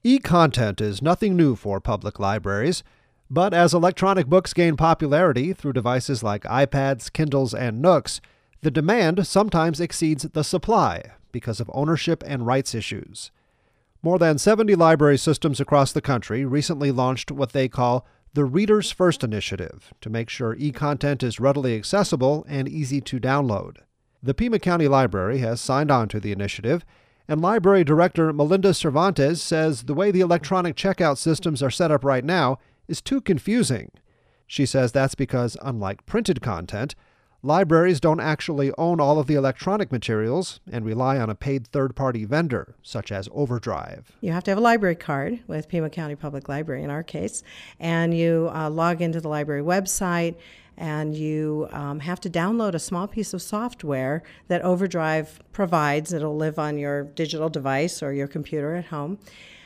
E-content is nothing new for public libraries, but as electronic books gain popularity through devices like iPads, Kindles, and Nooks, the demand sometimes exceeds the supply because of ownership and rights issues. More than 70 library systems across the country recently launched what they call the Readers First Initiative to make sure e-content is readily accessible and easy to download. The Pima County Library has signed on to the initiative, and Library Director Melinda Cervantes says the way the electronic checkout systems are set up right now is too confusing. She says that's because, unlike printed content, libraries don't actually own all of the electronic materials and rely on a paid third-party vendor, such as Overdrive. You have to have a library card with Pima County Public Library in our case, and you log into the library website, and you have to download a small piece of software that Overdrive provides. It'll live on your digital device or your computer at home.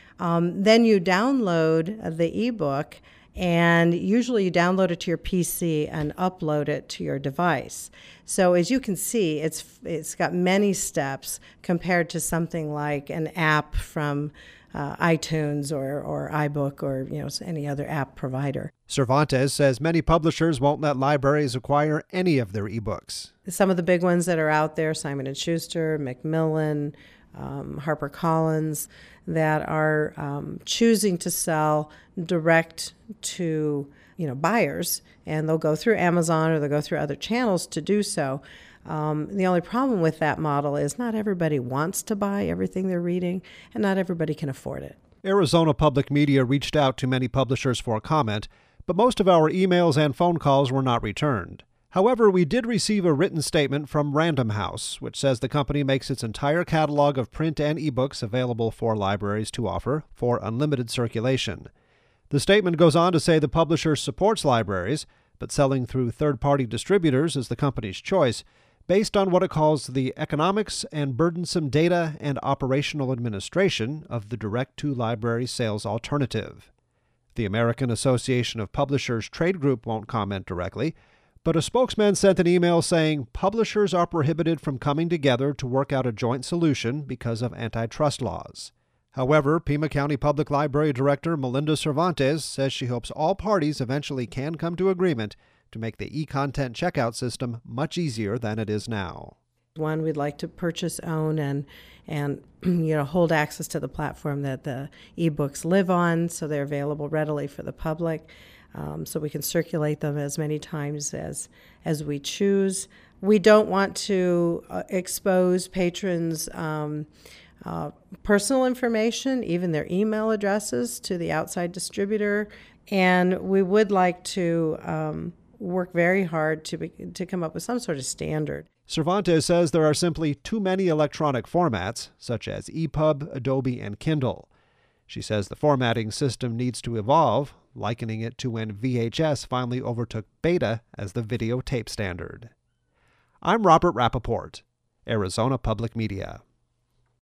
Then you download the ebook, and usually you download it to your PC and upload it to your device. So as you can see, it's got many steps compared to something like an app from iTunes or iBook or any other app provider. Cervantes says many publishers won't let libraries acquire any of their ebooks. Some of the big ones that are out there, Simon & Schuster, Macmillan, HarperCollins, that are choosing to sell direct to buyers, and they'll go through Amazon or they'll go through other channels to do so. The only problem with that model is not everybody wants to buy everything they're reading, and not everybody can afford it. Arizona Public Media reached out to many publishers for comment, but most of our emails and phone calls were not returned. However, we did receive a written statement from Random House, which says the company makes its entire catalog of print and ebooks available for libraries to offer for unlimited circulation. The statement goes on to say the publisher supports libraries, but selling through third-party distributors is the company's choice, based on what it calls the economics and burdensome data and operational administration of the direct-to-library sales alternative. The American Association of Publishers trade group won't comment directly, but a spokesman sent an email saying publishers are prohibited from coming together to work out a joint solution because of antitrust laws. However, Pima County Public Library Director Melinda Cervantes says she hopes all parties eventually can come to agreement to make the e-content checkout system much easier than it is now. One, we'd like to purchase, own, and hold access to the platform that the ebooks live on, so they're available readily for the public, so we can circulate them as many times as we choose. We don't want to expose patrons' personal information, even their email addresses, to the outside distributor, and we would like to work very hard to come up with some sort of standard. Cervantes says there are simply too many electronic formats, such as EPUB, Adobe, and Kindle. She says the formatting system needs to evolve, likening it to when VHS finally overtook Beta as the videotape standard. I'm Robert Rappaport, Arizona Public Media.